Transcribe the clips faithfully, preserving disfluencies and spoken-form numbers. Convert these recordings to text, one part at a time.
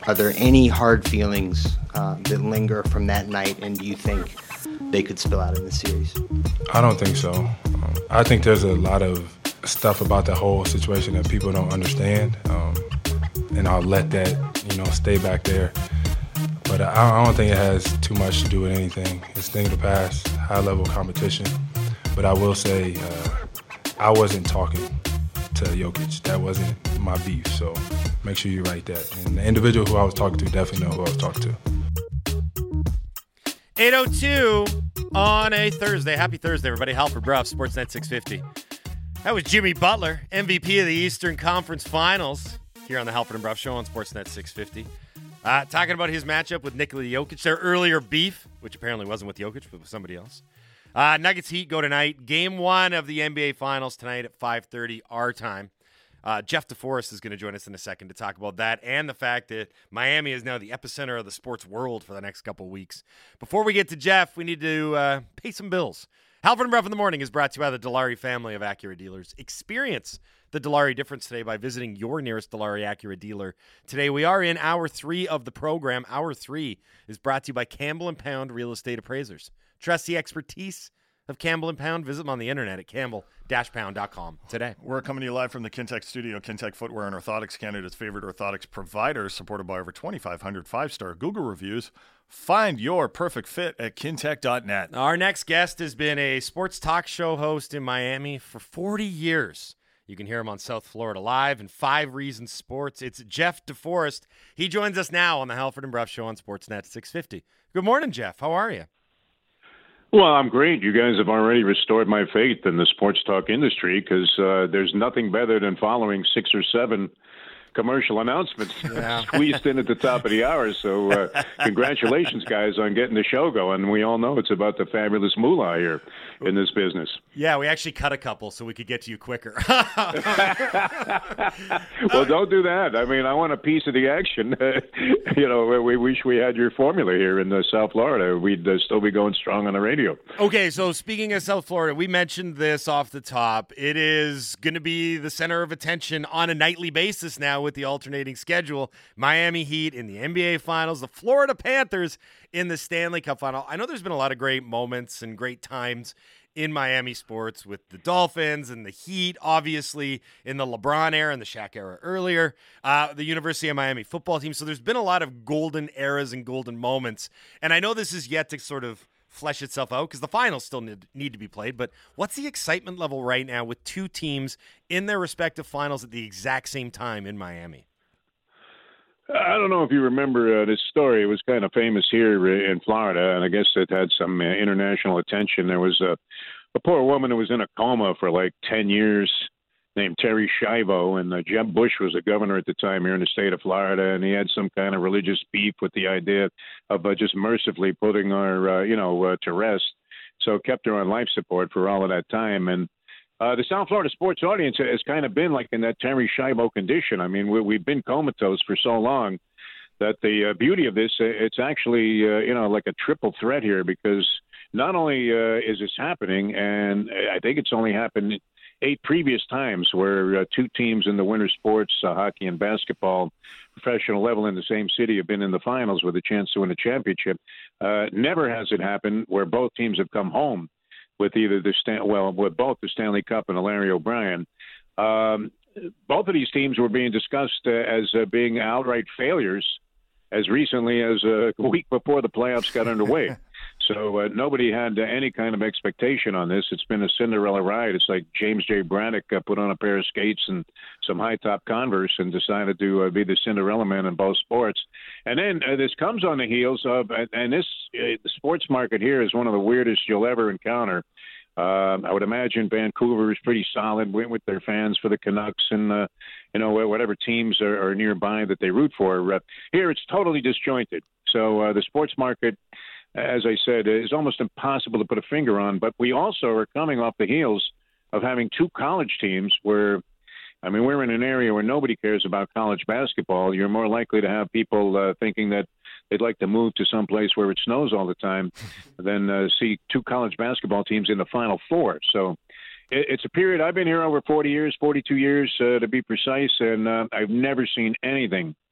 Are there any hard feelings uh, that linger from that night, and do you think they could spill out in the series? I don't think so. Um, I think there's a lot of stuff about the whole situation that people don't understand, um, and I'll let that, you know, stay back there. But I, I don't think it has too much to do with anything. It's a thing of the past, high-level competition. But I will say uh, I wasn't talking to Jokic. That wasn't my beef, so make sure you write that. And the individual who I was talking to definitely know who I was talking to. eight oh two on a Thursday. Happy Thursday, everybody. Halford Bruff, Sportsnet six fifty. That was Jimmy Butler, M V P of the Eastern Conference Finals, here on the Halford and Bruff Show on Sportsnet six fifty. Uh, talking about his matchup with Nikola Jokic, their earlier beef, which apparently wasn't with Jokic, but with somebody else. Uh, Nuggets Heat go tonight. Game one of the N B A Finals tonight at five thirty our time. Uh, Jeff DeForest is going to join us in a second to talk about that and the fact that Miami is now the epicenter of the sports world for the next couple weeks. Before we get to Jeff, we need to uh, pay some bills. Halford and Bruff in the Morning is brought to you by the Dilawri family of Acura dealers. Experience the Dilawri difference today by visiting your nearest Dilawri Acura dealer. Today we are in hour three of the program. Hour three is brought to you by Campbell and Pound Real Estate Appraisers. Trust the expertise of Campbell and Pound. Visit them on the internet at campbell dash pound dot com today. We're coming to you live from the Kintec studio. Kintec Footwear and Orthotics, Canada's favorite orthotics provider, supported by over twenty-five hundred five-star Google reviews. Find your perfect fit at kintec dot net. Our next guest has been a sports talk show host in Miami for forty years. You can hear him on South Florida Live and Five Reasons Sports. It's Jeff DeForest. He joins us now on the Halford and Bruff Show on Sportsnet six fifty. Good morning, Jeff. How are you? Well, I'm great. You guys have already restored my faith in the sports talk industry because uh, there's nothing better than following six or seven commercial announcements yeah. squeezed in at the top of the hour. So uh, congratulations, guys, on getting the show going. We all know it's about the fabulous moolah here in this business. Yeah, we actually cut a couple so we could get to you quicker. Well, don't do that. I mean, I want a piece of the action. You know, we wish we had your formula here in uh, South Florida. We'd uh, still be going strong on the radio. Okay, so speaking of South Florida, we mentioned this off the top. It is going to be the center of attention on a nightly basis now with the alternating schedule. Miami Heat in the N B A Finals, the Florida Panthers in the Stanley Cup Final. I know there's been a lot of great moments and great times in Miami sports with the Dolphins and the Heat, obviously in the LeBron era and the Shaq era earlier, uh, the University of Miami football team. So there's been a lot of golden eras and golden moments. And I know this is yet to sort of flesh itself out because the finals still need, need to be played. But what's the excitement level right now with two teams in their respective finals at the exact same time in Miami? I don't know if you remember uh, this story. It was kind of famous here in Florida, and I guess it had some uh, international attention. There was a, a poor woman who was in a coma for like ten years named Terry Schiavo, and uh, Jeb Bush was the governor at the time here in the state of Florida, and he had some kind of religious beef with the idea of uh, just mercifully putting her, uh, you know, uh, to rest. So kept her on life support for all of that time. And uh, the South Florida sports audience has kind of been like in that Terry Schiavo condition. I mean, we, we've been comatose for so long that the uh, beauty of this, it's actually, uh, you know, like a triple threat here because not only uh, is this happening, and I think it's only happened eight previous times where uh, two teams in the winter sports, uh, hockey and basketball, professional level in the same city have been in the finals with a chance to win a championship. Uh, never has it happened where both teams have come home with either the Stan- well, with both the Stanley Cup and the Larry O'Brien. Um, both of these teams were being discussed uh, as uh, being outright failures as recently as a week before the playoffs got underway. So uh, nobody had uh, any kind of expectation on this. It's been a Cinderella ride. It's like James J. Braddock uh, put on a pair of skates and some high-top Converse and decided to uh, be the Cinderella man in both sports. And then uh, this comes on the heels of, and, and this uh, the sports market here is one of the weirdest you'll ever encounter. Uh, I would imagine Vancouver is pretty solid with, with their fans for the Canucks and, uh, you know, whatever teams are, are nearby that they root for. Uh, here it's totally disjointed. So uh, the sports market, as I said, is almost impossible to put a finger on. But we also are coming off the heels of having two college teams where, I mean, we're in an area where nobody cares about college basketball. You're more likely to have people uh, thinking that they'd like to move to some place where it snows all the time than uh, see two college basketball teams in the Final Four. So it, it's a period. I've been here over forty years, forty-two years uh, to be precise, and uh, I've never seen anything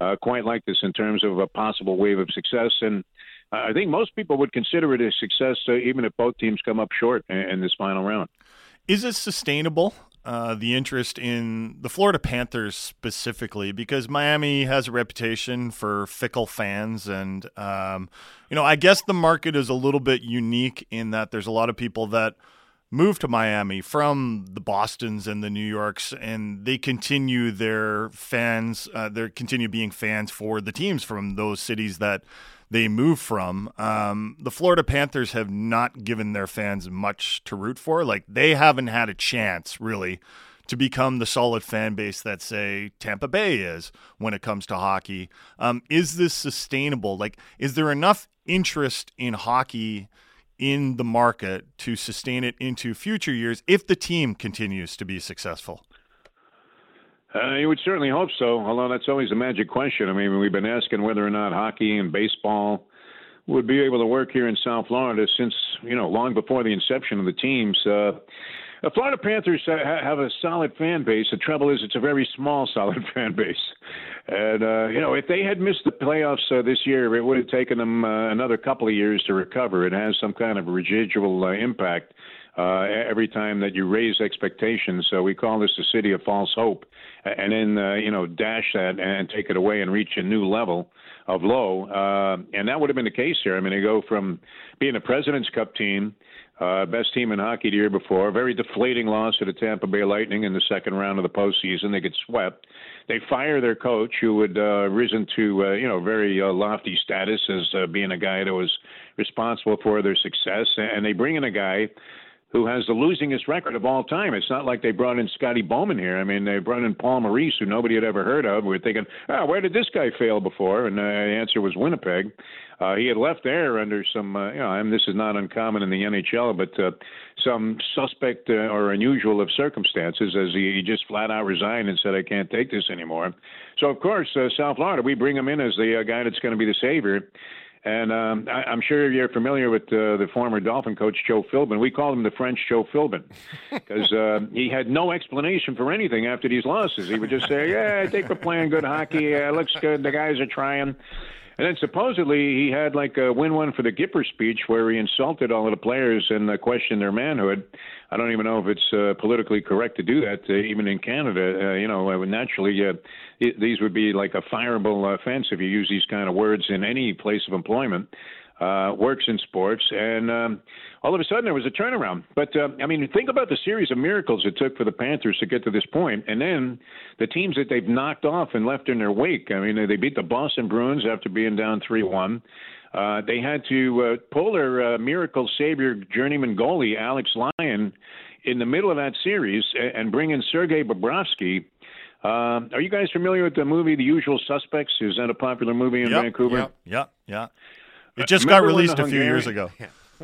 uh, quite like this in terms of a possible wave of success. And I think most people would consider it a success, uh, even if both teams come up short in, in this final round. Is it sustainable, uh, the interest in the Florida Panthers specifically? Because Miami has a reputation for fickle fans. And, um, you know, I guess the market is a little bit unique in that there's a lot of people that move to Miami from the Bostons and the New Yorks, and they continue their fans, uh, they continue being fans for the teams from those cities that they move from. Um, the Florida Panthers have not given their fans much to root for. Like, they haven't had a chance, really, to become the solid fan base that, say, Tampa Bay is when it comes to hockey. Um, is this sustainable? Like, is there enough interest in hockey in the market to sustain it into future years if the team continues to be successful? Uh, you would certainly hope so, although that's always a magic question. I mean, we've been asking whether or not hockey and baseball would be able to work here in South Florida since, you know, long before the inception of the teams. Uh, the Florida Panthers uh, have a solid fan base. The trouble is it's a very small, solid fan base. And, uh, you know, if they had missed the playoffs uh, this year, it would have taken them uh, another couple of years to recover. It has some kind of residual uh, impact uh, every time that you raise expectations. So we call this the city of false hope. And then, uh, you know, dash that and take it away and reach a new level of low. Uh, and that would have been the case here. I mean, they go from being a President's Cup team, uh, best team in hockey the year before, very deflating loss to the Tampa Bay Lightning in the second round of the postseason. They get swept. They fire their coach, who had uh, risen to, uh, you know, very uh, lofty status as uh, being a guy that was responsible for their success. And they bring in a guy who has the losingest record of all time. It's not like they brought in Scotty Bowman here. I mean, they brought in Paul Maurice, who nobody had ever heard of. We were thinking, oh, where did this guy fail before? And uh, the answer was Winnipeg. Uh, he had left there under some, uh, you know, I mean, this is not uncommon in the N H L, but uh, some suspect uh, or unusual of circumstances, as he, he just flat out resigned and said, I can't take this anymore. So, of course, uh, South Florida, we bring him in as the uh, guy that's going to be the savior. And um, I, I'm sure you're familiar with uh, the former Dolphin coach, Joe Philbin. We called him the French Joe Philbin because uh, he had no explanation for anything after these losses. He would just say, yeah, I think we're playing good hockey. Uh, looks good. The guys are trying. And then supposedly he had like a win one for the Gipper speech where he insulted all of the players and uh, questioned their manhood. I don't even know if it's uh, politically correct to do that, uh, even in Canada. Uh, you know, uh, naturally, uh, it, these would be like a fireable offense if you use these kind of words in any place of employment. Uh, works in sports, and um, all of a sudden there was a turnaround. But, uh, I mean, think about the series of miracles it took for the Panthers to get to this point, and then the teams that they've knocked off and left in their wake. I mean, they beat the Boston Bruins after being down three one. Uh, they had to uh, pull their uh, miracle savior journeyman goalie, Alex Lyon, in the middle of that series and, and bring in Sergei Bobrovsky. Uh, are you guys familiar with the movie The Usual Suspects? Is that a popular movie in yep, Vancouver? Yeah, yeah, yeah. It just remember got released a Hungarian, few years ago.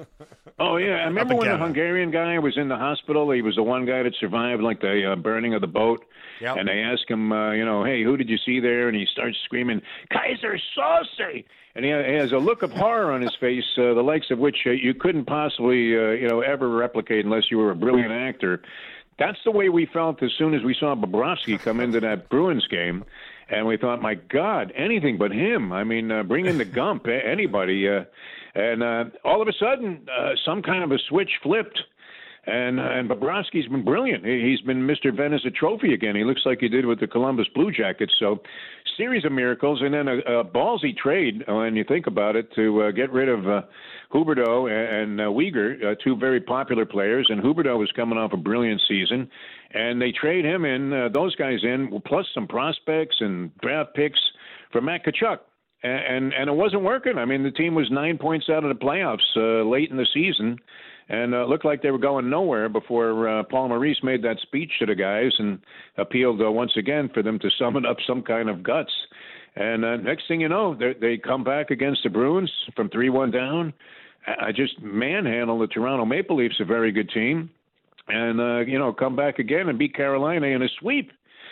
Oh, yeah. I remember when the Hungarian guy was in the hospital. He was the one guy that survived, like, the uh, burning of the boat. Yep. And they asked him, uh, you know, hey, who did you see there? And he starts screaming, Kaiser Soze! And he has a look of horror on his face, uh, the likes of which uh, you couldn't possibly, uh, you know, ever replicate unless you were a brilliant actor. That's the way we felt as soon as we saw Bobrovsky come into that Bruins game. And we thought, my God, anything but him. I mean, uh, bring in the Gump, anybody. Uh, and uh, all of a sudden, uh, some kind of a switch flipped. And uh, and Bobrovsky's been brilliant. He's been Mister Vezina Trophy again. He looks like he did with the Columbus Blue Jackets. So, series of miracles, and then a, a ballsy trade, when you think about it, to uh, get rid of uh, Huberdeau and, and uh, Weegar, uh, two very popular players. And Huberdeau was coming off a brilliant season. And they trade him in, uh, those guys in, plus some prospects and draft picks for Matt Tkachuk. And, and, and it wasn't working. I mean, the team was nine points out of the playoffs uh, late in the season. And uh, looked like they were going nowhere before uh, Paul Maurice made that speech to the guys and appealed uh, once again for them to summon up some kind of guts. And uh, next thing you know, they come back against the Bruins from three one down. I just manhandle the Toronto Maple Leafs, a very good team. And, uh, you know, come back again and beat Carolina in a sweep.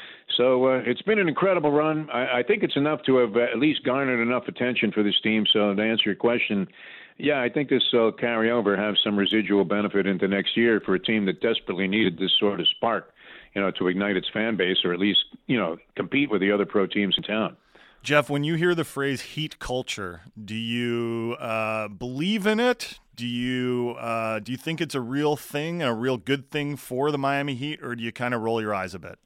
So uh, it's been an incredible run. I, I think it's enough to have at least garnered enough attention for this team. So to answer your question, yeah, I think this will carry over, have some residual benefit into next year for a team that desperately needed this sort of spark, you know, to ignite its fan base or at least, you know, compete with the other pro teams in town. Jeff, when you hear the phrase heat culture, do you uh, believe in it? Do you uh, do you think it's a real thing, a real good thing for the Miami Heat, or do you kind of roll your eyes a bit?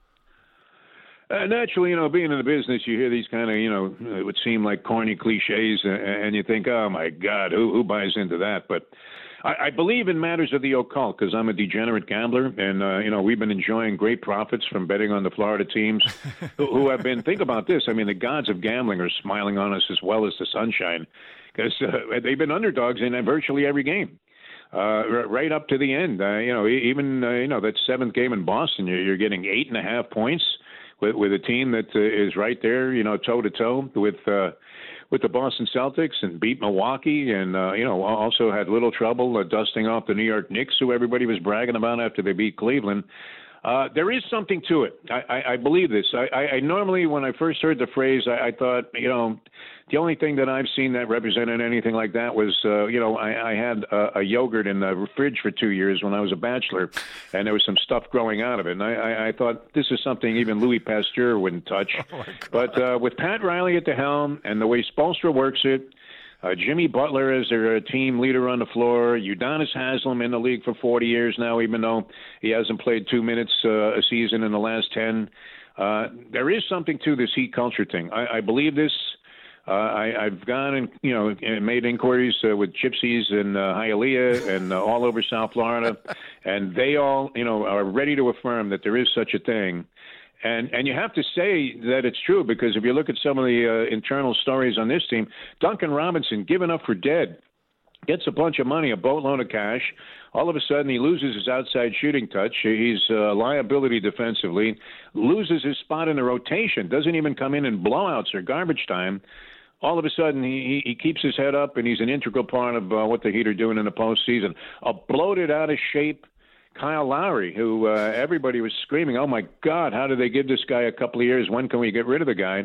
Uh, naturally, you know, being in the business, you hear these kind of, you know, it would seem like corny cliches, uh, and you think, oh, my God, who, who buys into that? But I, I believe in matters of the occult because I'm a degenerate gambler, and, uh, you know, we've been enjoying great profits from betting on the Florida teams who, who have been, think about this, I mean, the gods of gambling are smiling on us as well as the sunshine because uh, they've been underdogs in virtually every game. Uh, right up to the end, uh, you know, even, uh, you know, that seventh game in Boston, you're, you're getting eight and a half points. With, with a team that uh, is right there, you know, toe to toe with uh, with the Boston Celtics and beat Milwaukee, and uh, you know, also had little trouble uh, dusting off the New York Knicks, who everybody was bragging about after they beat Cleveland. Uh, there is something to it. I, I, I believe this. I, I, I normally, when I first heard the phrase, I, I thought, you know, the only thing that I've seen that represented anything like that was, uh, you know, I, I had a, a yogurt in the fridge for two years when I was a bachelor, and there was some stuff growing out of it. And I, I, I thought this is something even Louis Pasteur wouldn't touch. Oh but uh, with Pat Riley at the helm and the way Spoelstra works it, Uh, Jimmy Butler as their team leader on the floor. Udonis Haslem in the league for forty years now, even though he hasn't played two minutes uh, a season in the last ten. Uh, there is something to this heat culture thing. I, I believe this. Uh, I, I've gone and you know and made inquiries uh, with gypsies in uh, Hialeah and uh, all over South Florida, and they all you know are ready to affirm that there is such a thing. And and you have to say that it's true because if you look at some of the uh, internal stories on this team, Duncan Robinson, given up for dead, gets a bunch of money, a boatload of cash. All of a sudden, he loses his outside shooting touch. He's a liability defensively, loses his spot in the rotation, doesn't even come in in blowouts or garbage time. All of a sudden, he, he keeps his head up, and he's an integral part of uh, what the Heat are doing in the postseason. A bloated, out-of-shape Kyle Lowry, who uh, everybody was screaming, oh, my God, how did they give this guy a couple of years? When can we get rid of the guy?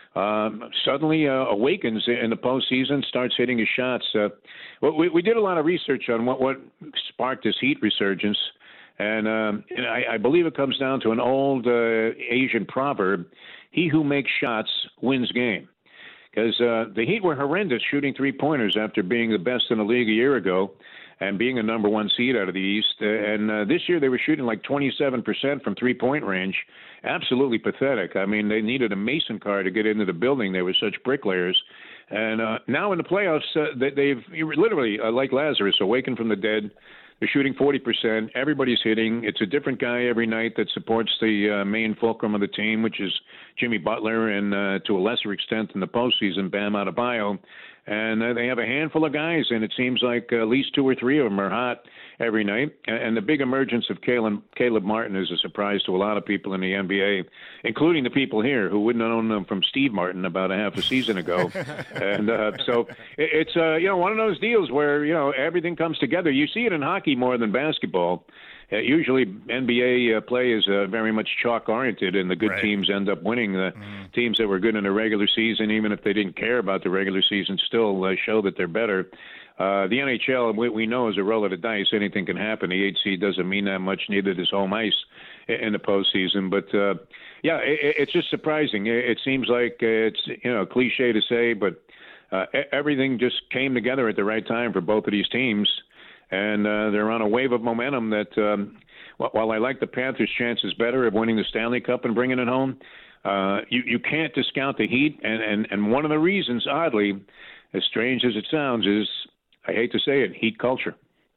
Um, suddenly uh, awakens in the postseason, starts hitting his shots. Uh, we, we did a lot of research on what, what sparked this Heat resurgence, and, um, and I, I believe it comes down to an old uh, Asian proverb, he who makes shots wins game. Because uh, the Heat were horrendous shooting three-pointers after being the best in the league a year ago and being a number one seed out of the East. Uh, and uh, this year they were shooting like twenty-seven percent from three-point range. Absolutely pathetic. I mean, they needed a Mason car to get into the building. They were such bricklayers. And uh, now in the playoffs, uh, they, they've literally, uh, like Lazarus, awakened from the dead. They're shooting forty percent. Everybody's hitting. It's a different guy every night that supports the uh, main fulcrum of the team, which is Jimmy Butler, and uh, to a lesser extent in the postseason, Bam Adebayo. And uh, they have a handful of guys, and it seems like uh, at least two or three of them are hot every night. And the big emergence of Caleb, Caleb Martin is a surprise to a lot of people in the N B A, including the people here who wouldn't have known them from Steve Martin about a half a season ago. and uh, so it's uh, you know one of those deals where you know everything comes together. You see it in hockey more than basketball. Uh, usually, N B A uh, play is uh, very much chalk-oriented, and the good right. teams end up winning. The mm. teams that were good in the regular season, even if they didn't care about the regular season, still uh, show that they're better. Uh, the N H L, we, we know, is a roll of the dice. Anything can happen. The eight seed doesn't mean that much, neither does home ice in the postseason. But, uh, yeah, it, it's just surprising. It, it seems like it's, you know, cliche to say, but uh, everything just came together at the right time for both of these teams. And uh, they're on a wave of momentum that, um, while I like the Panthers' chances better of winning the Stanley Cup and bringing it home, uh, you, you can't discount the Heat. And, and, and one of the reasons, oddly, as strange as it sounds, is, I hate to say it, Heat culture.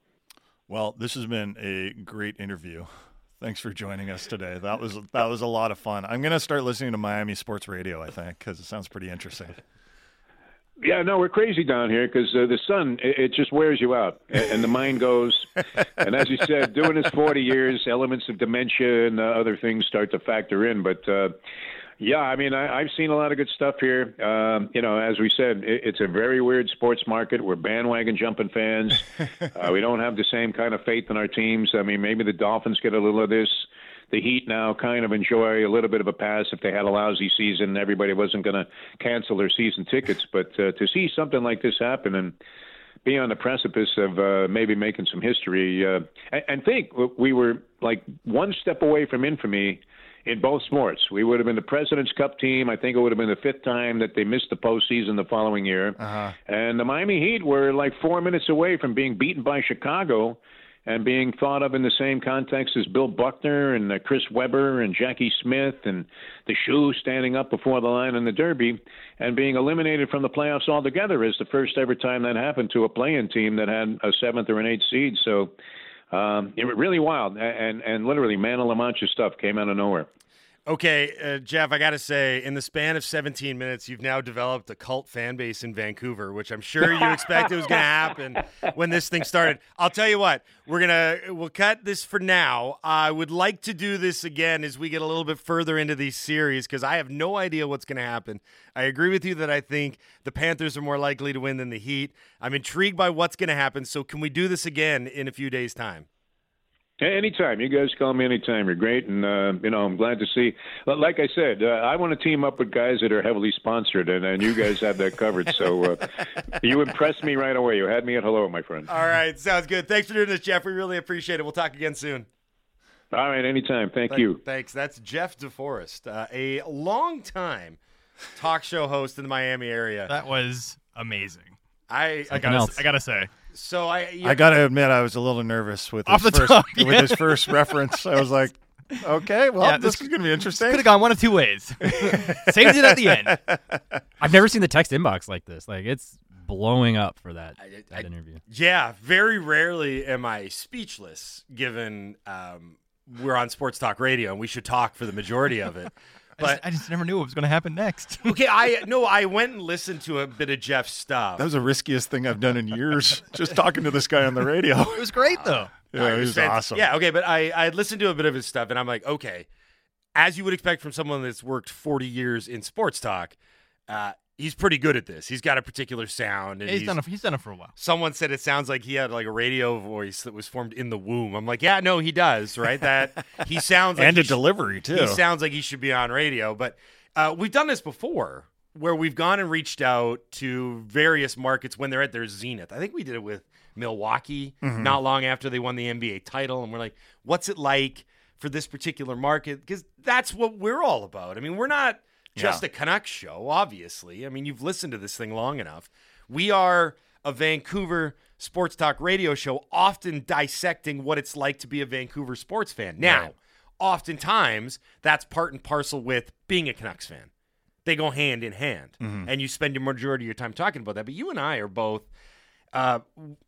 Well, this has been a great interview. Thanks for joining us today. That was that was a lot of fun. I'm going to start listening to Miami sports radio, I think, because it sounds pretty interesting. Yeah, no, we're crazy down here because uh, the sun, it, it just wears you out, and, and the mind goes. And as you said, doing this forty years, elements of dementia and uh, other things start to factor in. But, uh, yeah, I mean, I, I've seen a lot of good stuff here. Um, you know, as we said, it, it's a very weird sports market. We're bandwagon jumping fans. Uh, we don't have the same kind of faith in our teams. I mean, maybe the Dolphins get a little of this. The Heat now kind of enjoy a little bit of a pass. If they had a lousy season, everybody wasn't going to cancel their season tickets. But uh, to see something like this happen and be on the precipice of uh, maybe making some history, uh, and, and think we were like one step away from infamy in both sports. We would have been the President's Cup team. I think it would have been the fifth time that they missed the postseason the following year. Uh-huh. And the Miami Heat were like four minutes away from being beaten by Chicago and being thought of in the same context as Bill Buckner and uh, Chris Webber and Jackie Smith and the Shoe standing up before the line in the Derby and being eliminated from the playoffs altogether is the first ever time that happened to a play-in team that had a seventh or an eighth seed. So um, it was really wild. And, and literally Man of La Mancha stuff came out of nowhere. Okay, uh, Jeff, I got to say, in the span of seventeen minutes, you've now developed a cult fan base in Vancouver, which I'm sure you expected was going to happen when this thing started. I'll tell you what, we're going to, we'll cut this for now. I would like to do this again as we get a little bit further into these series because I have no idea what's going to happen. I agree with you that I think the Panthers are more likely to win than the Heat. I'm intrigued by what's going to happen, so can we do this again in a few days' time? Anytime. You guys call me anytime. You're great. And, uh, you know, I'm glad to see. Like I said, uh, I want to team up with guys that are heavily sponsored, and, and you guys have that covered. So uh, you impressed me right away. You had me at hello, my friend. All right. Sounds good. Thanks for doing this, Jeff. We really appreciate it. We'll talk again soon. All right. Anytime. Thank Th- you. Thanks. That's Jeff DeForest, uh, a longtime talk show host in the Miami area. That was amazing. I, I gotta, I gotta say. So I, yeah. I gotta admit, I was a little nervous with Off his the first top, with yeah. his first reference. I was like, okay, well, Yeah, this, this is gonna be interesting. Could have gone one of two ways. Saved it at the end. I've never seen the text inbox like this. Like it's blowing up for that, I- that I- interview. Yeah, very rarely am I speechless given um, we're on Sports Talk Radio and we should talk for the majority of it. I just, But I just never knew what was going to happen next. okay, I no, I went and listened to a bit of Jeff's stuff. That was the riskiest thing I've done in years. Just talking to this guy on the radio. It was great though. Yeah, Uh, he was fant- awesome. Yeah, okay, but I I listened to a bit of his stuff and I'm like, okay, as you would expect from someone that's worked forty years in sports talk, uh, he's pretty good at this. He's got a particular sound. And He's done it. He's done it for a while. Someone said it sounds like he had like a radio voice that was formed in the womb. I'm like, yeah, no, he does, right? That he sounds like and he a sh- delivery too. He sounds like he should be on radio, but uh, we've done this before where we've gone and reached out to various markets when they're at their zenith. I think we did it with Milwaukee Mm-hmm. not long after they won the N B A title, and we're like, what's it like for this particular market? Because that's what we're all about. I mean, we're not just Yeah. a Canucks show, obviously. I mean, you've listened to this thing long enough. We are a Vancouver sports talk radio show, often dissecting what it's like to be a Vancouver sports fan. Now, Right. oftentimes, that's part and parcel with being a Canucks fan. They go hand in hand, Mm-hmm. and you spend your majority of your time talking about that. But you and I are both, uh,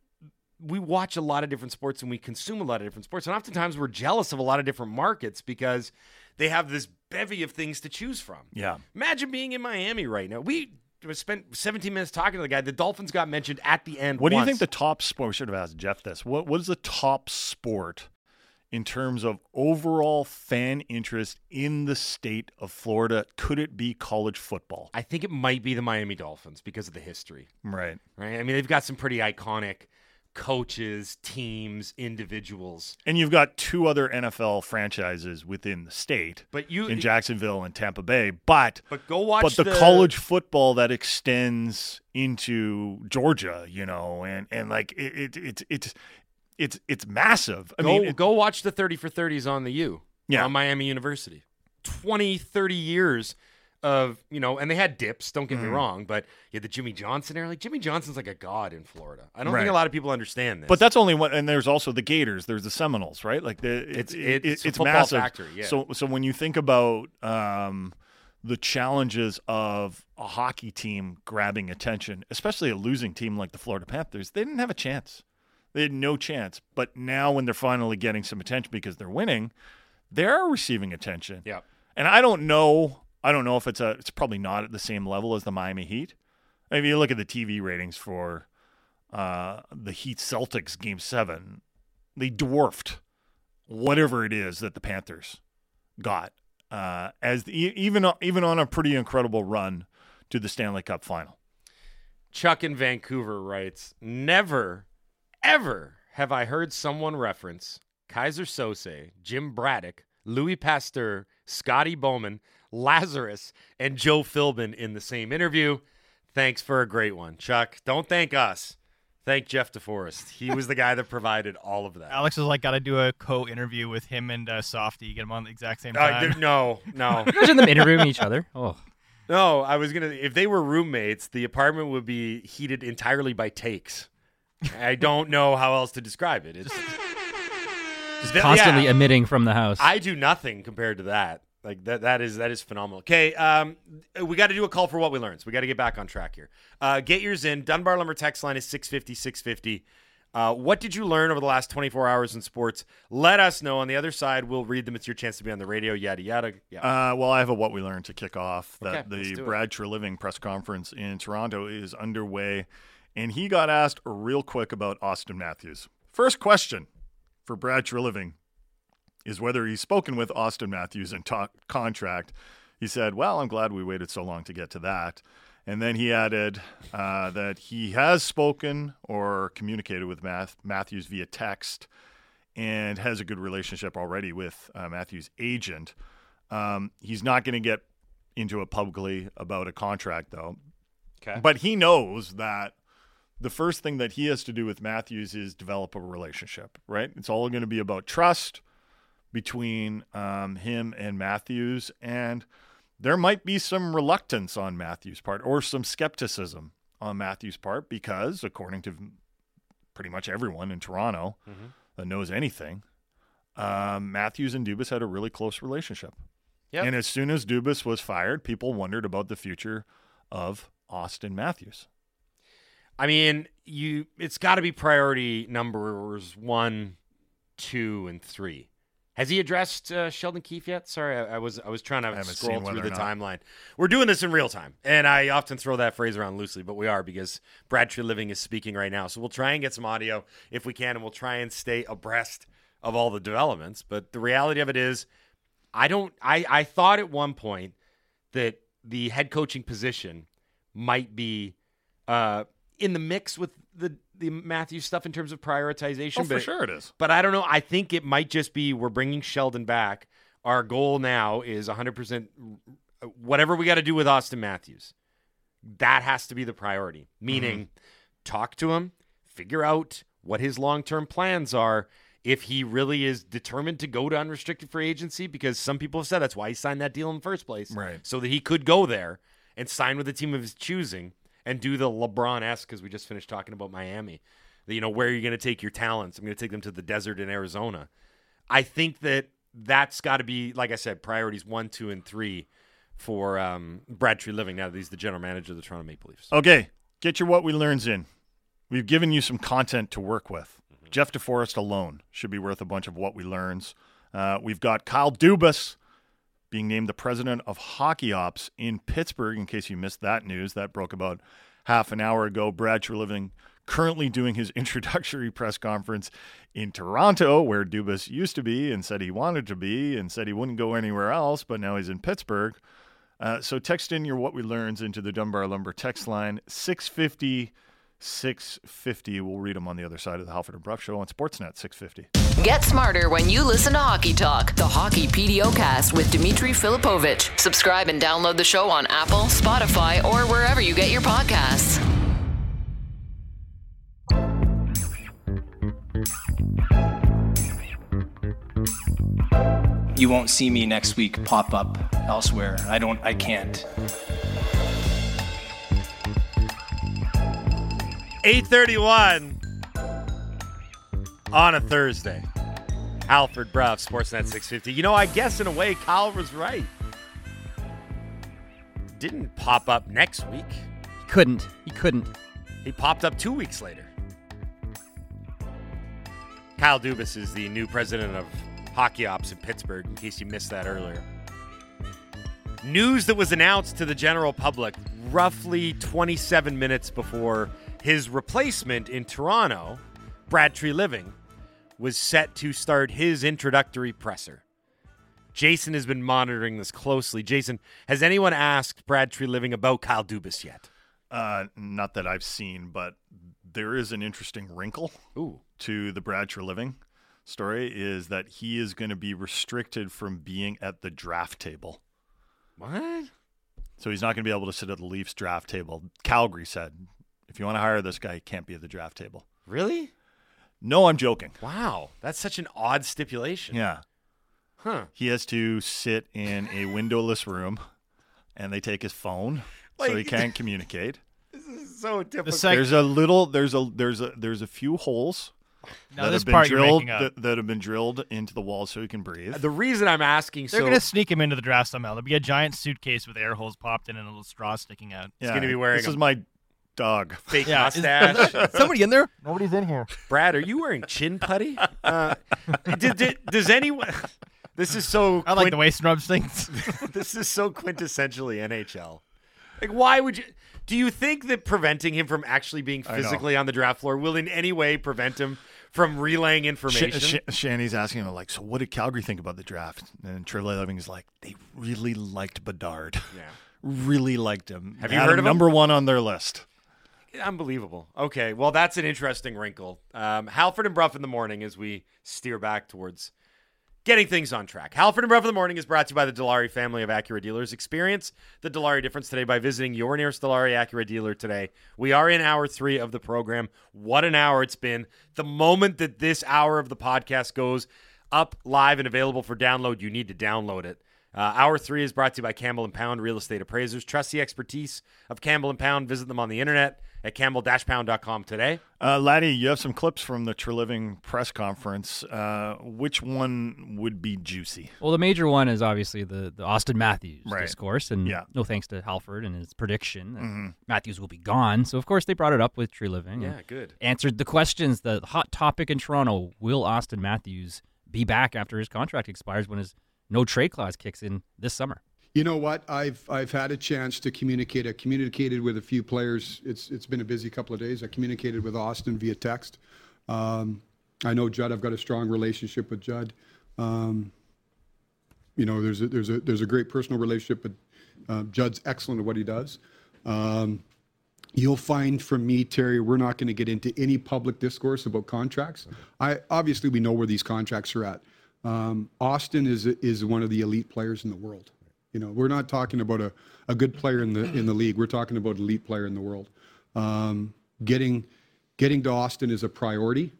we watch a lot of different sports and we consume a lot of different sports. And oftentimes we're jealous of a lot of different markets because they have this bevy of things to choose from. Yeah. Imagine being in Miami right now. We spent seventeen minutes talking to the guy. The Dolphins got mentioned at the end. What do you once. think the top sport? We should have asked Jeff this. What What is the top sport in terms of overall fan interest in the state of Florida? Could it be college football? I think it might be the Miami Dolphins because of the history, Right. right? I mean, they've got some pretty iconic coaches, teams, individuals. And you've got two other N F L franchises within the state, But you in Jacksonville and Tampa Bay. But But go watch but the, the college football that extends into Georgia, you know, and and like it, it it's it's it's it's massive. I go, mean, it- go watch the thirty for thirties on the U. Yeah. On Miami University. twenty, thirty years of, you know, and they had dips, don't get me wrong, but you had the Jimmy Johnson era. Like, Jimmy Johnson's like a god in Florida. I don't Right. think a lot of people understand this. But that's only one, and there's also the Gators. There's the Seminoles, right? Like the It's- it, it's it, a football massive. factory, yeah. So so when you think about um, the challenges of a hockey team grabbing attention, especially a losing team like the Florida Panthers, they didn't have a chance. They had no chance. But now when they're finally getting some attention because they're winning, they're receiving attention. yeah. And I don't know. I don't know if it's a. It's probably not at the same level as the Miami Heat. I mean, if you look at the T V ratings for uh, the Heat Celtics Game Seven, they dwarfed whatever it is that the Panthers got uh, as the, even even on a pretty incredible run to the Stanley Cup Final. Chuck in Vancouver writes, never, ever have I heard someone reference Kaiser Sose, Jim Braddock, Louis Pasteur, Scotty Bowman, Lazarus, and Joe Philbin in the same interview. Thanks for a great one, Chuck. Don't thank us. Thank Jeff DeForest. He was the guy that provided all of that. Alex was like, got to do a co-interview with him and uh, Softy, get them on the exact same Uh, time. dude, no, no. Imagine them interviewing each other. Oh, No, I was going to, if they were roommates, the apartment would be heated entirely by takes. I don't know how else to describe it. It's just constantly yeah. emitting from the house. I do nothing compared to that. Like that, that is that is phenomenal. Okay, um, we got to do a call for what we learned. So we got to get back on track here. Uh, get yours in. Dunbar Lumber text line is six fifty, six fifty. Uh, what did you learn over the last twenty-four hours in sports? Let us know. On the other side, we'll read them. It's your chance to be on the radio. Yada yada. Yeah. Uh, well, I have a what we learned to kick off. That Okay, let's the do it. Brad Treliving press conference in Toronto is underway, and he got asked real quick about Austin Matthews. First question for Brad Treliving is whether he's spoken with Austin Matthews and talk contract. He said, well, I'm glad we waited so long to get to that. And then he added uh, that he has spoken or communicated with Math- Matthews via text and has a good relationship already with uh, Matthews' agent. Um, he's not going to get into it publicly about a contract, though. Okay. But he knows that the first thing that he has to do with Matthews is develop a relationship, right? It's all going to be about trust between um, him and Matthews, and there might be some reluctance on Matthews' part or some skepticism on Matthews' part because, according to pretty much everyone in Toronto Mm-hmm. that knows anything, um, Matthews and Dubas had a really close relationship. Yep. And as soon as Dubas was fired, people wondered about the future of Austin Matthews. I mean, you. It's got to be priority numbers one, two, and three. Has he addressed uh, Sheldon Keefe yet? Sorry, I, I was I was trying to haven't scroll seen whether through the or not. timeline. We're doing this in real time, and I often throw that phrase around loosely, but we are because Brad Treliving is speaking right now. So we'll try and get some audio if we can, and we'll try and stay abreast of all the developments. But the reality of it is, I don't. I I thought at one point that the head coaching position might be uh, in the mix with the the Matthews stuff in terms of prioritization. Oh, for but, sure it is. But I don't know. I think it might just be we're bringing Sheldon back. Our goal now is one hundred percent whatever we got to do with Austin Matthews. That has to be the priority, meaning mm-hmm. talk to him, figure out what his long-term plans are, if he really is determined to go to unrestricted free agency, because some people have said that's why he signed that deal in the first place, right? So that he could go there and sign with a team of his choosing and do the LeBron-esque, because we just finished talking about Miami. The, you know, where are you going to take your talents? I'm going to take them to the desert in Arizona. I think that that's got to be, like I said, priorities one, two, and three for um, Brad Treliving now that he's the general manager of the Toronto Maple Leafs. Okay, get your what we learns in. We've given you some content to work with. Mm-hmm. Jeff DeForest alone should be worth a bunch of what we learns. Uh, we've got Kyle Dubas being named the president of hockey ops in Pittsburgh, in case you missed that news. That broke about half an hour ago. Brad Treliving currently doing his introductory press conference in Toronto, where Dubas used to be and said he wanted to be and said he wouldn't go anywhere else, but now he's in Pittsburgh. Uh, so text in your what we learns into the Dunbar Lumber text line, six fifty, six fifty. We'll read them on the other side of the Halford and Bruff Show on Sportsnet six fifty. Get smarter when you listen to Hockey Talk, the Hockey P D O cast with Dmitry Filipovich. Subscribe and download the show on Apple, Spotify, or wherever you get your podcasts. You won't see me next week pop up elsewhere. I don't, I can't. eight thirty-one on a Thursday. Halford Bruff, Sportsnet six fifty. You know, I guess in a way, Kyle was right. Didn't pop up next week. He couldn't. He couldn't. He popped up two weeks later. Kyle Dubas is the new president of hockey ops in Pittsburgh, in case you missed that earlier. News that was announced to the general public roughly twenty-seven minutes before his replacement in Toronto, Brad Treliving, was set to start his introductory presser. Jason has been monitoring this closely. Jason, has anyone asked Brad Treliving about Kyle Dubas yet? Uh, not that I've seen, but there is an interesting wrinkle Ooh. to the Brad Treliving story, is that he is going to be restricted from being at the draft table. What? So he's not going to be able to sit at the Leafs draft table. Calgary said If you want to hire this guy, he can't be at the draft table. Really? No, I'm joking. Wow, that's such an odd stipulation. Yeah. Huh. He has to sit in a windowless room, and they take his phone Like- so he can't communicate. This is so typical. sec- There's a little, there's a, there's a, there's a few holes Now that this have been part you're drilled making up. that, that have been drilled into the wall so he can breathe. The reason I'm asking, They're so gonna sneak him into the draft somehow. There'll be a giant suitcase with air holes popped in and a little straw sticking out. yeah, gonna be wearing This a- is my dog. fake Yeah, is- mustache. Somebody in there? Nobody's in here. Brad, are you wearing chin putty? Uh, did, did, does anyone? This is so. I like quint- the way Snubs thinks. This is so quintessentially N H L. Like, why would you? Do you think that preventing him from actually being I know. physically on the draft floor will in any way prevent him from relaying information? Sh- Sh- Shanny's asking him, like, so what did Calgary think about the draft? And Treliving is like, they really liked Bedard. Yeah. Really liked him. Have you Had heard him of him? number one on their list. Unbelievable. Okay, well, that's an interesting wrinkle. Um, Halford and Bruff in the morning as we steer back towards getting things on track. Halford and Bruff in the morning is brought to you by the Dilawri family of Acura dealers. Experience the Dilawri difference today by visiting your nearest Dilawri Acura dealer today. We are in hour three of the program. What an hour it's been. The moment that this hour of the podcast goes up live and available for download, you need to download it. Uh, hour three is brought to you by Campbell and Pound Real Estate Appraisers. Trust the expertise of Campbell and Pound. Visit them on the internet at campbell dash pound dot com today. Uh, Laddie, you have some clips from the Treliving press conference. Uh, which one would be juicy? Well, the major one is obviously the, the Austin Matthews Right. discourse, and Yeah. no thanks to Halford and his prediction that Mhm. Matthews will be gone. So, of course, they brought it up with Tree Living. and Yeah, good. Answered the questions. The hot topic in Toronto, will Austin Matthews be back after his contract expires when his no trade clause kicks in this summer? You know what? I've I've had a chance to communicate. I communicated with a few players. It's it's been a busy couple of days. I communicated with Austin via text. Um, I know Judd. I've got a strong relationship with Judd. Um, you know, there's a, there's a there's a great personal relationship, but uh, Judd's excellent at what he does. Um, You'll find from me, Terry, we're not going to get into any public discourse about contracts. I obviously we know where these contracts are at. Um, Austin is is one of the elite players in the world. You know, we're not talking about a, a good player in the in the league. We're talking about an elite player in the world. Um, getting getting to Austin is a priority,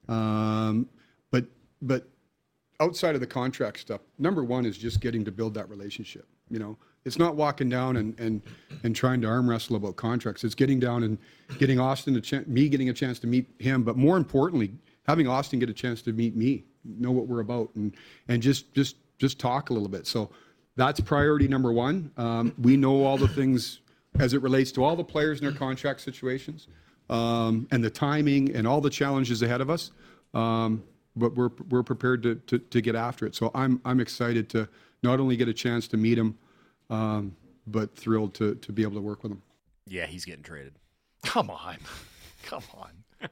um, but but outside of the contract stuff, number one is just getting to build that relationship. You know, it's not walking down and and, and trying to arm wrestle about contracts. It's getting down and getting Austin a chance, me getting a chance to meet him, but more importantly, having Austin get a chance to meet me, know what we're about, and and just just just talk a little bit. So that's priority number one. Um, we know all the things as it relates to all the players in their contract situations, um, and the timing and all the challenges ahead of us. Um, but we're we're prepared to, to to get after it. So I'm I'm excited to not only get a chance to meet him, um, but thrilled to to be able to work with him. Yeah, he's getting traded. Come on. Come on.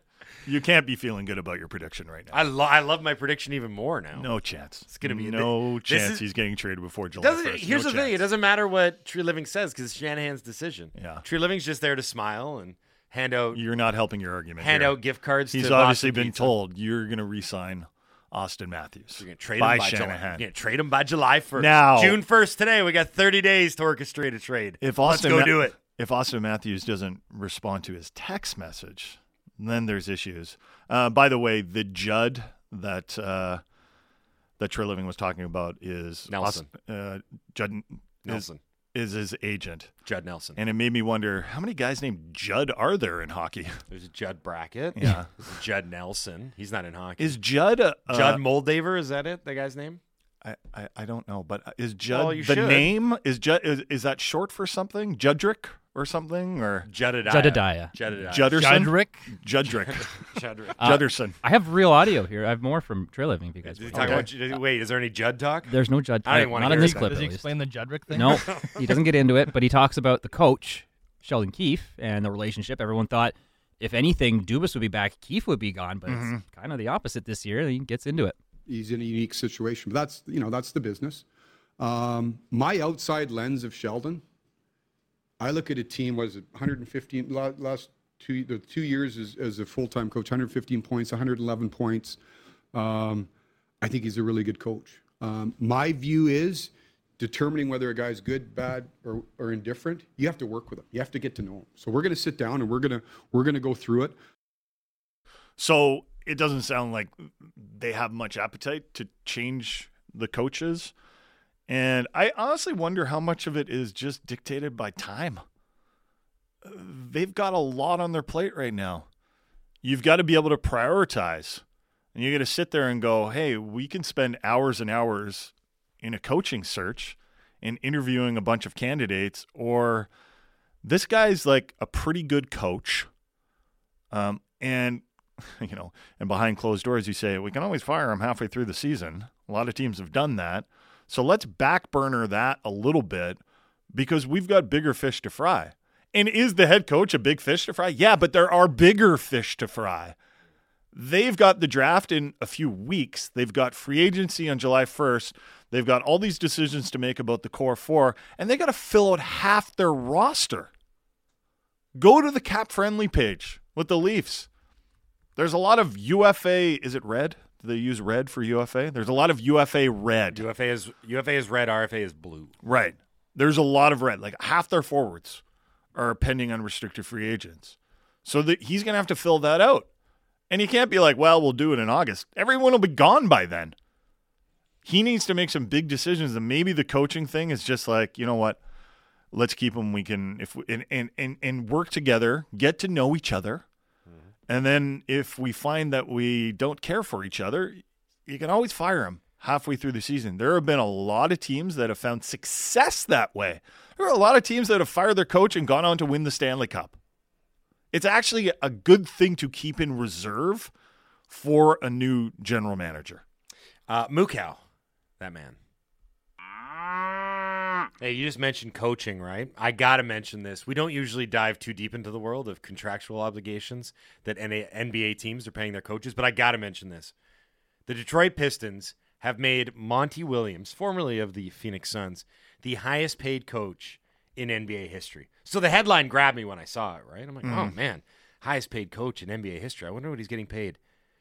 You can't be feeling good about your prediction right now. I, lo- I love my prediction even more now. No chance. It's going to be no this chance is- he's getting traded before July Doesn't, first. here's no the thing. It chance. doesn't matter what Tree Living says because it's Shanahan's decision. Yeah. Tree Living's just there to smile and hand out You're not helping your argument. hand here. out gift cards. He's to obviously Boston been Pizza. told you're going to re-sign Austin Matthews. You're going to trade by him by Shanahan. July. You're going to trade him by July first. Now- June first today. We got thirty days to orchestrate a trade. If Let's Austin go Ma- do it. If Austin Matthews doesn't respond to his text message, then there's issues. Uh, by the way, the Judd that uh, that Trey Living was talking about is Nelson. Aust- uh, Judd Nelson. is, is his agent, Judd Nelson. and it made me wonder how many guys named Judd are there in hockey. There's a Judd Brackett. Yeah. There's a Judd Nelson. He's not in hockey. Is Judd uh, Judd Moldaver? Is that it? The guy's name? I, I, I don't know, but is Judd Well, you the should. name? Is Judd is, is that short for something? Juddrick or something or Juddediah. Jedediah. Jedediah. Judderson? Judrick? Juddrick. Juddrick. Uh, Judderson. I have real audio here. I have more from Tree Living if you guys Did you want. talk Okay. about, wait, is there any Judd talk? There's no judge. I don't even wanna not in hear this that. clip. Does he at least. explain the Judrick thing? No, he doesn't get into it, but he talks about the coach, Sheldon Keefe, and the relationship. Everyone thought, if anything, Dubas would be back, Keefe would be gone, but Mm-hmm. it's kind of the opposite this year. He gets into it. He's in a unique situation, but that's you know that's the business. Um, my outside lens of Sheldon, I look at a team. Was it one hundred fifteen la- last two the two years as, as a full time coach? one hundred fifteen points, one hundred eleven points. Um, I think he's a really good coach. Um, my view is determining whether a guy's good, bad, or, or indifferent, you have to work with him. You have to get to know him. So we're going to sit down and we're going to we're going to go through it. So it doesn't sound like they have much appetite to change the coaches. And I honestly wonder how much of it is just dictated by time. They've got a lot on their plate right now. You've got to be able to prioritize. And you got to sit there and go, hey, we can spend hours and hours in a coaching search and interviewing a bunch of candidates, or this guy's like a pretty good coach. Um, and, you know, and behind closed doors, you say, we can always fire him halfway through the season. A lot of teams have done that. So let's back burner that a little bit because we've got bigger fish to fry. And is the head coach a big fish to fry? Yeah, but there are bigger fish to fry. They've got the draft in a few weeks. They've got free agency on July first. They've got all these decisions to make about the core four, and they got to fill out half their roster. Go to the cap-friendly page with the Leafs. There's a lot of U F A. Is it red? Do they use red for U F A? There's a lot of U F A red. U F A is U F A is red. R F A is blue. Right. There's a lot of red. Like half their forwards are pending unrestricted free agents. So that he's going to have to fill that out. And he can't be like, well, we'll do it in August. Everyone will be gone by then. He needs to make some big decisions, and maybe the coaching thing is just like, you know what, let's keep him. We can if we, and, and and and work together, get to know each other, mm-hmm. and then if we find that we don't care for each other, you can always fire him halfway through the season. There have been a lot of teams that have found success that way. There are a lot of teams that have fired their coach and gone on to win the Stanley Cup. It's actually a good thing to keep in reserve for a new general manager. Uh, Mukau, that man. Hey, you just mentioned coaching, right? I got to mention this. We don't usually dive too deep into the world of contractual obligations that N B A teams are paying their coaches, but I got to mention this. The Detroit Pistons have made Monty Williams, formerly of the Phoenix Suns, the highest paid coach in N B A history. So the headline grabbed me when I saw it, right? I'm like, mm-hmm. oh, man, highest paid coach in N B A history. I wonder what he's getting paid.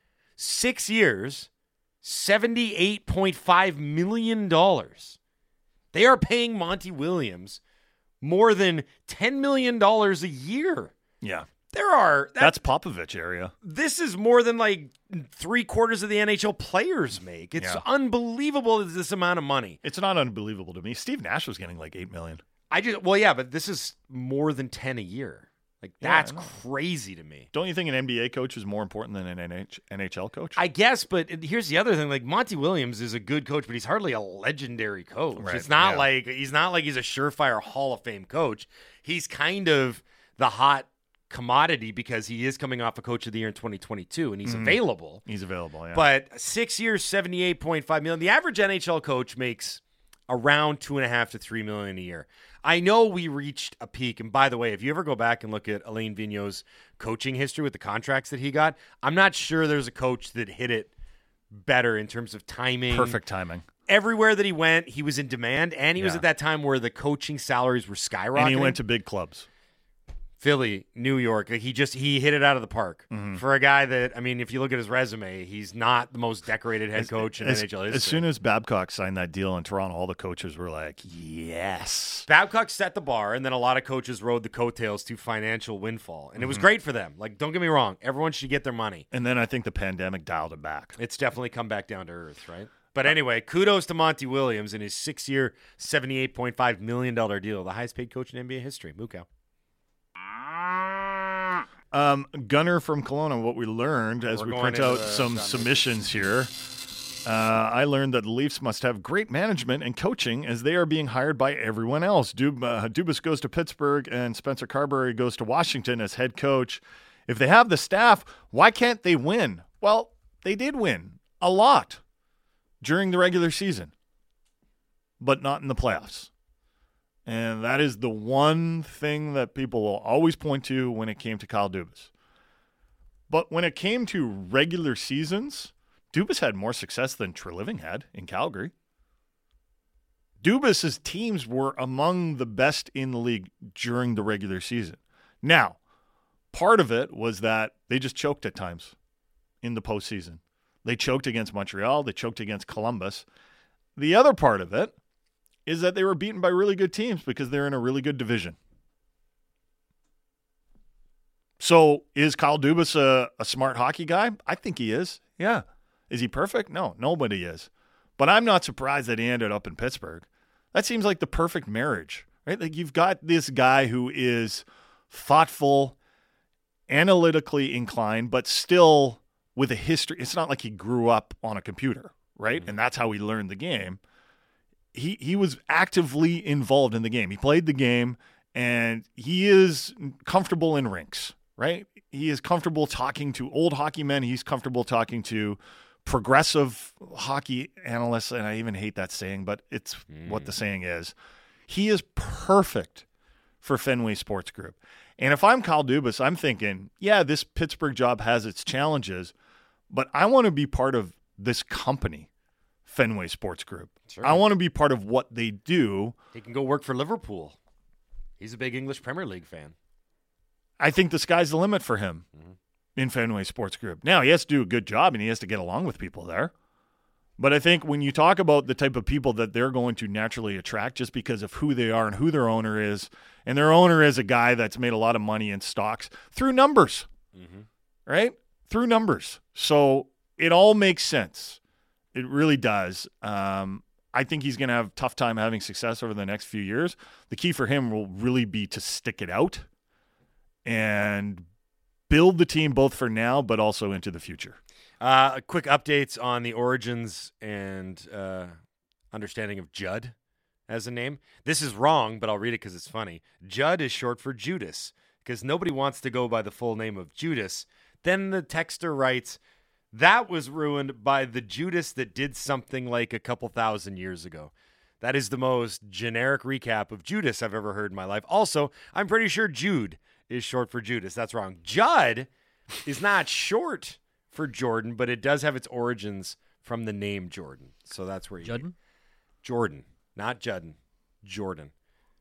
Six years, seventy-eight point five million dollars. They are paying Monty Williams more than ten million dollars a year. Yeah. There are... That's, that's Popovich area. This is more than like three quarters of the N H L players make. It's yeah. unbelievable this amount of money. It's not unbelievable to me. Steve Nash was getting like eight million dollars. I just well, yeah, but this is more than ten a year. Like that's yeah, crazy to me. Don't you think an N B A coach is more important than an N H L coach? I guess, but here's the other thing: like Monty Williams is a good coach, but he's hardly a legendary coach. Right. It's not yeah. like he's not like he's a surefire Hall of Fame coach. He's kind of the hot commodity because he is coming off a Coach of the Year in twenty twenty-two, and he's mm. available. He's available, yeah. But six years, seventy-eight point five million. The average N H L coach makes around two and a half to three million a year. I know we reached a peak. And by the way, if you ever go back and look at Alain Vigneault's coaching history with the contracts that he got, I'm not sure there's a coach that hit it better in terms of timing. Perfect timing. Everywhere that he went, he was in demand. And he yeah. was at that time where the coaching salaries were skyrocketing. And he went to big clubs. Philly, New York. Like he just he hit it out of the park mm-hmm. for a guy that I mean, if you look at his resume, he's not the most decorated head coach in as, N H L history. As soon as Babcock signed that deal in Toronto, all the coaches were like, "Yes." Babcock set the bar, and then a lot of coaches rode the coattails to financial windfall, and mm-hmm. it was great for them. Like, don't get me wrong, everyone should get their money. And then I think the pandemic dialed it back. It's definitely come back down to earth, right? But anyway, kudos to Monty Williams and his six-year, seventy-eight point five million dollars deal, the highest-paid coach in N B A history. Mukau. Um, Gunner from Kelowna, what we learned as We're we print out some submissions here, uh, I learned that the Leafs must have great management and coaching as they are being hired by everyone else. Dub, uh, Dubas goes to Pittsburgh and Spencer Carberry goes to Washington as head coach. If they have the staff, why can't they win? Well, they did win a lot during the regular season, but not in the playoffs. And that is the one thing that people will always point to when it came to Kyle Dubas. But when it came to regular seasons, Dubas had more success than Treliving had in Calgary. Dubas's teams were among the best in the league during the regular season. Now, part of it was that they just choked at times in the postseason. They choked against Montreal. They choked against Columbus. The other part of it is that they were beaten by really good teams because they're in a really good division. So is Kyle Dubas a, a smart hockey guy? I think he is. Yeah. Is he perfect? No, nobody is. But I'm not surprised that he ended up in Pittsburgh. That seems like the perfect marriage, right? Like you've got this guy who is thoughtful, analytically inclined, but still with a history. It's not like he grew up on a computer, right? Mm-hmm. And that's how he learned the game. He he was actively involved in the game. He played the game, and he is comfortable in rinks, right? He is comfortable talking to old hockey men. He's comfortable talking to progressive hockey analysts, and I even hate that saying, but it's mm. what the saying is. He is perfect for Fenway Sports Group. And if I'm Kyle Dubas, I'm thinking, yeah, this Pittsburgh job has its challenges, but I want to be part of this company, Fenway Sports Group. Sure. I want to be part of what they do. He can go work for Liverpool. He's a big English Premier League fan. I think the sky's the limit for him mm-hmm. in Fenway Sports Group. Now, he has to do a good job, and he has to get along with people there. But I think when you talk about the type of people that they're going to naturally attract just because of who they are and who their owner is, and their owner is a guy that's made a lot of money in stocks through numbers, mm-hmm. right? Through numbers. So it all makes sense. It really does. Um, I think he's going to have a tough time having success over the next few years. The key for him will really be to stick it out and build the team both for now but also into the future. Uh, quick updates on the origins and uh, understanding of Judd as a name. This is wrong, but I'll read it because it's funny. Judd is short for Judas because nobody wants to go by the full name of Judas. Then the texter writes, that was ruined by the Judas that did something like a couple thousand years ago. That is the most generic recap of Judas I've ever heard in my life. Also, I'm pretty sure Jude is short for Judas. That's wrong. Judd is not short for Jordan, but it does have its origins from the name Jordan. So that's where you Jordan? Jordan, not Judden. Jordan.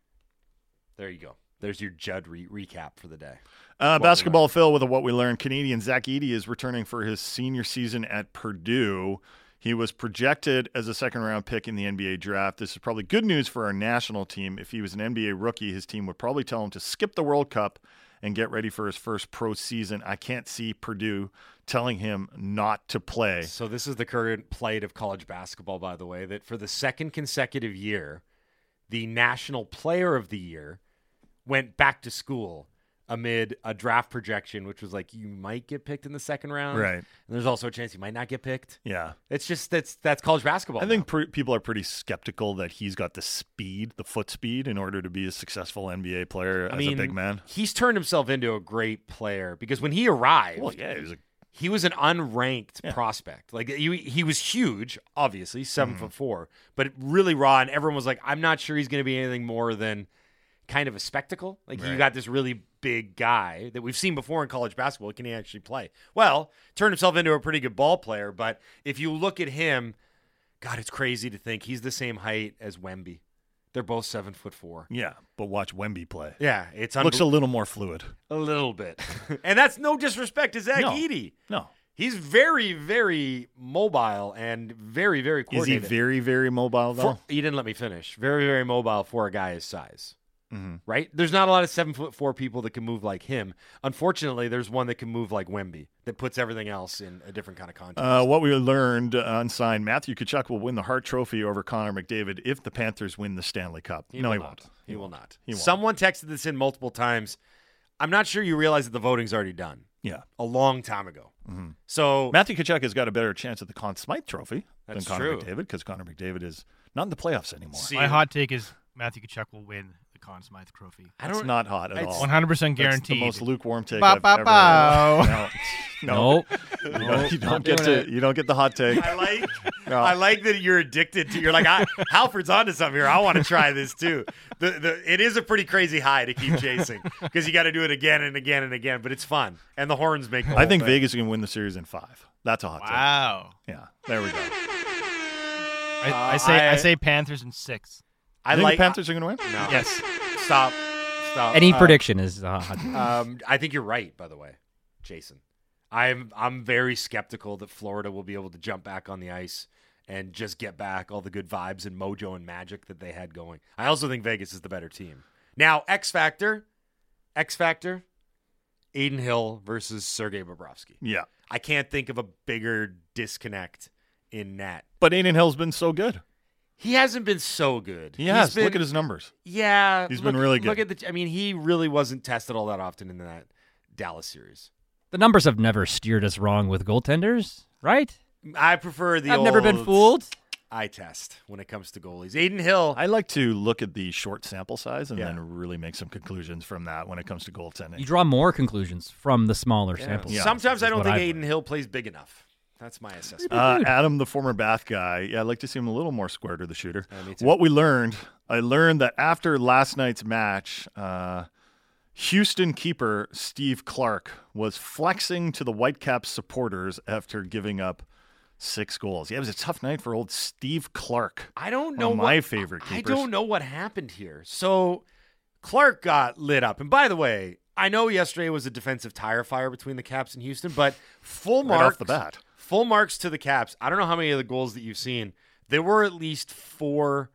There you go. There's your Judd re- recap for the day. Uh, basketball Phil with a What We Learned. Canadian Zach Edey is returning for his senior season at Purdue. He was projected as a second-round pick in the N B A draft. This is probably good news for our national team. If he was an N B A rookie, his team would probably tell him to skip the World Cup and get ready for his first pro season. I can't see Purdue telling him not to play. So this is the current plight of college basketball, by the way, that for the second consecutive year, the National Player of the Year went back to school amid a draft projection, which was like, you might get picked in the second round. Right. And there's also a chance you might not get picked. Yeah. It's just, that's that's college basketball. I think pre- people are pretty skeptical that he's got the speed, the foot speed, in order to be a successful N B A player I as mean, a big man. He's turned himself into a great player because when he arrived, well, yeah, he was a He was an unranked yeah. prospect. Like he, he was huge, obviously, seven mm. foot four, but really raw. And everyone was like, I'm not sure he's going to be anything more than kind of a spectacle. Like right. you got this really big guy that we've seen before in college basketball. Can he actually play? Well, turned himself into a pretty good ball player. But if you look at him, God, it's crazy to think he's the same height as Wemby. They're both seven foot four. Yeah, but watch Wemby play. Yeah, it's looks unbe- a little more fluid. A little bit, and that's no disrespect to Zach no, Edey. No, he's very, very mobile and very, very coordinated. Is he very, very mobile though? For, you didn't let me finish. Very, very mobile for a guy his size. Mm-hmm. Right? There's not a lot of seven foot four people that can move like him. Unfortunately, there's one that can move like Wemby that puts everything else in a different kind of context. Uh, what we learned uh, unsigned, Matthew Tkachuk will win the Hart Trophy over Connor McDavid if the Panthers win the Stanley Cup. He no, will he not. won't. He, he will not. He won't. Someone texted this in multiple times. I'm not sure you realize that the voting's already done. Yeah. A long time ago. Mm-hmm. So Matthew Tkachuk has got a better chance at the Conn Smythe Trophy than Connor true. McDavid because Connor McDavid is not in the playoffs anymore. See, my hot take is Matthew Tkachuk will win the Conn Smythe Trophy. I That's not hot at all. one hundred percent guaranteed. That's the most lukewarm take Bow, I've bow, ever bow. heard. No, Nope. no. You don't, you don't get to. it. You don't get the hot take. I like No. I like that you're addicted to. You're like, I, Halford's onto something here. I want to try this too. The the it is a pretty crazy high to keep chasing because you got to do it again and again and again. But it's fun, and the horns make. The I whole think thing. Vegas is going to win the series in five. That's a hot Wow. take. Yeah, there we go. I, Uh, I say I, I- say Panthers in six. I You think like the Panthers are going to win? No. Yes. Stop. Stop. Any Uh, prediction is uh, hot. Um, I think you're right. By the way, Jason, I'm I'm very skeptical that Florida will be able to jump back on the ice and just get back all the good vibes and mojo and magic that they had going. I also think Vegas is the better team. Now, X Factor, X Factor, Adin Hill versus Sergei Bobrovsky. Yeah. I can't think of a bigger disconnect in net. But Adin Hill's been so good. He hasn't been so good. He has. He's been, Look at his numbers. Yeah. He's look, been really good. Look at the. I mean, he really wasn't tested all that often in that Dallas series. The numbers have never steered us wrong with goaltenders, right? I prefer the I've old never been fooled. eye test when it comes to goalies. Adin Hill. I like to look at the short sample size and Yeah. then really make some conclusions from that when it comes to goaltending. You draw more conclusions from the smaller Yeah. sample size. Sometimes I is don't what think I've Adin learned. Hill plays big enough. That's my assessment. Uh, Adam, the former Bath guy, yeah, I'd like to see him a little more square to the shooter. Yeah, me too. What we learned, I learned that after last night's match, uh, Houston keeper Steve Clark was flexing to the Whitecaps supporters after giving up six goals. Yeah, it was a tough night for old Steve Clark. I don't One know of what, my favorite I keepers. don't know what happened here. So Clark got lit up. And by the way, I know yesterday was a defensive tire fire between the Caps and Houston, but full Right marks off the bat. Full marks to the Caps. I don't know how many of the goals that you've seen. There were at least four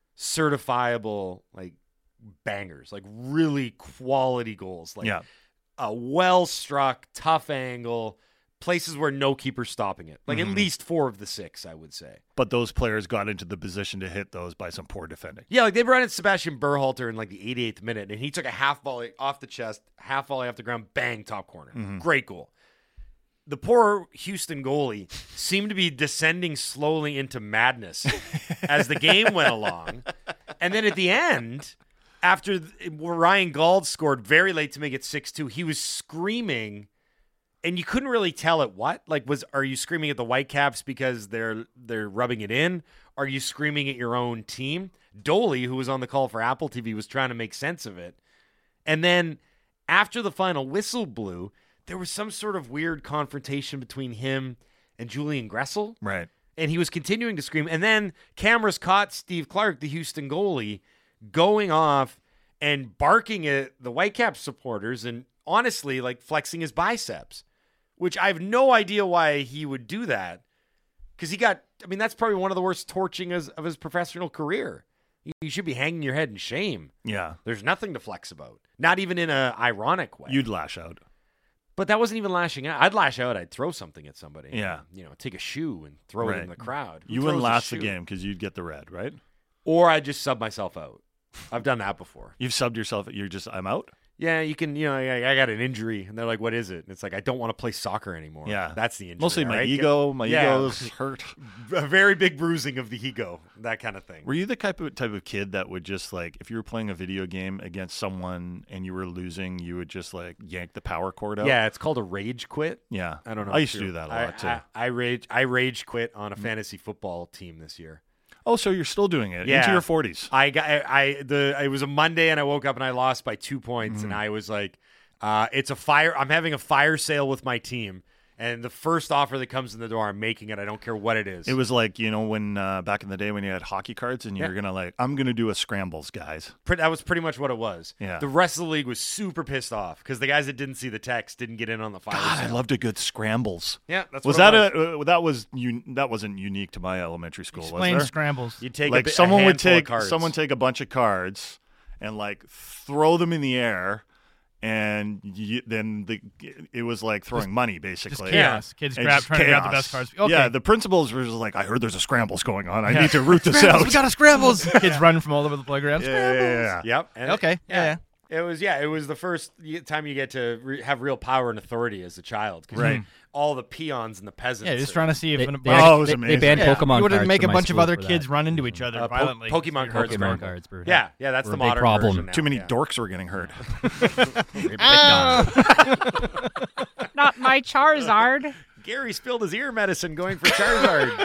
certifiable like bangers, like really quality goals. Like Yeah. a well struck, tough angle, places where no keeper's stopping it. Like Mhm. at least four of the six, I would say. But those players got into the position to hit those by some poor defending. Yeah, like they brought in Sebastian Berhalter in like the eighty-eighth minute, and he took a half volley off the chest, half volley off the ground, bang, top corner. Mhm. Great goal. The poor Houston goalie seemed to be descending slowly into madness as the game went along. And then at the end, after Ryan Gauld scored very late to make it six two, he was screaming, and you couldn't really tell at what. Like, was are you screaming at the Whitecaps because they're they're rubbing it in? Are you screaming at your own team? Doley, who was on the call for Apple T V, was trying to make sense of it. And then after the final whistle blew, there was some sort of weird confrontation between him and Julian Gressel. Right. And he was continuing to scream. And then cameras caught Steve Clark, the Houston goalie, going off and barking at the Whitecaps supporters and honestly, like flexing his biceps, which I have no idea why he would do that. Because he got, I mean, that's probably one of the worst torching of, of his professional career. You, you should be hanging your head in shame. Yeah. There's nothing to flex about. Not even in an ironic way. You'd lash out. But that wasn't even lashing out. I'd lash out. I'd throw something at somebody. Yeah. You know, take a shoe and throw it Right. in the crowd. Who You wouldn't throws a last the shoe? game because you'd get the red, right? Or I'd just sub myself out. I've done that before. You've subbed yourself. You're just, I'm out? Yeah, you can, you know, I, I got an injury. And they're like, what is it? And it's like, I don't want to play soccer anymore. Yeah. That's the injury. Mostly all my right? ego. My Yeah. ego's hurt. A very big bruising of the ego. That kind of thing. Were you the type of type of kid that would just like, if you were playing a video game against someone and you were losing, you would just like yank the power cord out? Yeah, it's called a rage quit. Yeah. I don't know. I if used to you're- do that a I- lot, too. I, I rage. I rage quit on a fantasy football team this year. Oh, so you're still doing it Yeah. into your forties. I got. I, I the. It was a Monday, and I woke up and I lost by two points, Mm-hmm. and I was like, uh, "It's a fire. I'm having a fire sale with my team." And the first offer that comes in the door, I'm making it. I don't care what it is. It was like, you know, when uh, back in the day when you had hockey cards and you Yeah. were going to like, I'm going to do a scrambles, guys. Pre- that was pretty much what it was. Yeah. The rest of the league was super pissed off because the guys that didn't see the text didn't get in on the fire God, I sale. loved a good scrambles. Yeah, that's was what that it was. a uh, that was un- that wasn't unique to my elementary school, Explain was there? scrambles. You take like a, bit- a someone would handful of take cards. someone take a bunch of cards and like throw them in the air, and you, then the it was like throwing money basically. chaos. Kids And grab- just trying to grab the chaos. best cards. Okay. Yeah, the principals were just like, I heard there's a scrambles going on. I Yeah. need to root this Scrambles, out. we got a scrambles. Kids running from all over the playground. Yeah, yeah, Scrambles. yeah. Yep. And Okay. Yeah. yeah. It was yeah. It was the first y- time you get to re- have real power and authority as a child, 'cause Right. all the peons and the peasants. Yeah, just are- trying to see if They, an, they, Oh, actually- it was they- amazing. they banned yeah, Pokemon you would cards make a from my bunch of school other for kids that. run into each other Uh, po- violently. Pokemon It's cards weird. were- Pokemon cards. were- Yeah, yeah. That's were the a big modern problem. version now, Too many yeah. dorks were getting hurt. Big dog. Not my Charizard. Gary spilled his ear medicine going for Charizard.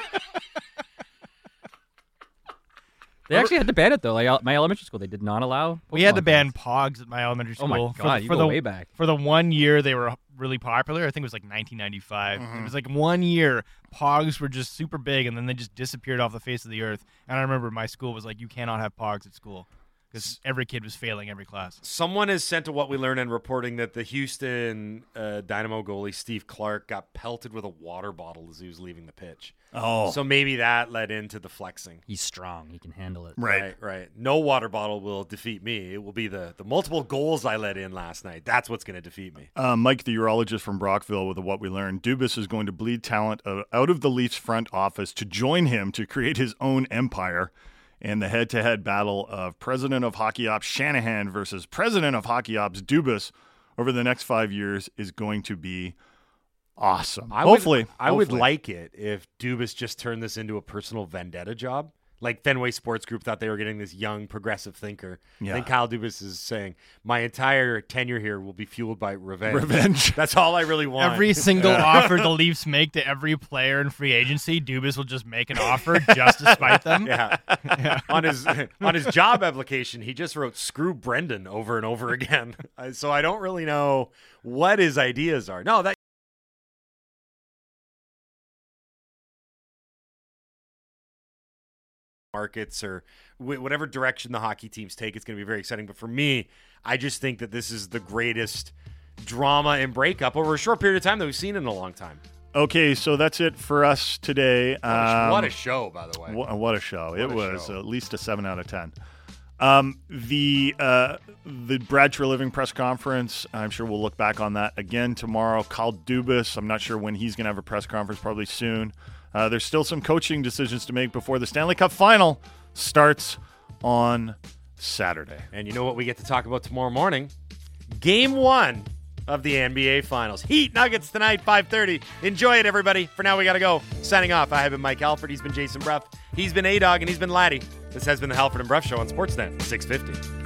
They actually had to ban it though. Like my elementary school, they did not allow. We had to Pokemon ban cards. Pogs at my elementary Oh school. my for, God, you for go the, way back. For the one year they were really popular, I think it was like nineteen ninety-five. Mm-hmm. It was like one year Pogs were just super big, and then they just disappeared off the face of the earth. And I remember my school was like, you cannot have Pogs at school. because every kid was failing every class. Someone has sent to What We Learn and reporting that the Houston uh, Dynamo goalie, Steve Clark, got pelted with a water bottle as he was leaving the pitch. Oh. So maybe that led into the flexing. He's strong. He can handle it. Right. Right, right. No water bottle will defeat me. It will be the, the multiple goals I let in last night. That's what's going to defeat me. Uh, Mike, the urologist from Brockville, with What We Learned, Dubas is going to bleed talent uh, out of the Leafs front office to join him to create his own empire. And the head-to-head battle of president of Hockey Ops Shanahan versus president of Hockey Ops Dubas over the next five years is going to be awesome. I hopefully. Would, I hopefully. would like it if Dubas just turned this into a personal vendetta job. Like Fenway Sports Group thought they were getting this young progressive thinker. Yeah. Then Kyle Dubas is saying, my entire tenure here will be fueled by revenge. Revenge. That's all I really want. Every single offer the Leafs make to every player in free agency, Dubas will just make an offer just to spite them. Yeah. yeah. On his on his job application, he just wrote "screw Brendan" over and over again. So I don't really know what his ideas are. No, that. Markets or wh- whatever direction the hockey teams take, it's going to be very exciting. But for me, I just think that this is the greatest drama and breakup over a short period of time that we've seen in a long time. Okay, so that's it for us today. What a, um, what a show, by the way. What, what a show. What it a was show. at least a seven out of ten. Um, the uh, the Brad Treliving press conference, I'm sure we'll look back on that again tomorrow. Kyle Dubas, I'm not sure when he's going to have a press conference, probably soon. Uh, there's still some coaching decisions to make before the Stanley Cup Final starts on Saturday. And you know what we get to talk about tomorrow morning? Game one of the N B A Finals. Heat Nuggets tonight, five thirty. Enjoy it, everybody. For now, we got to go. Signing off, I have been Mike Halford. He's been Jason Bruff. He's been A-Dog, and he's been Laddie. This has been the Halford and Bruff Show on Sportsnet six fifty.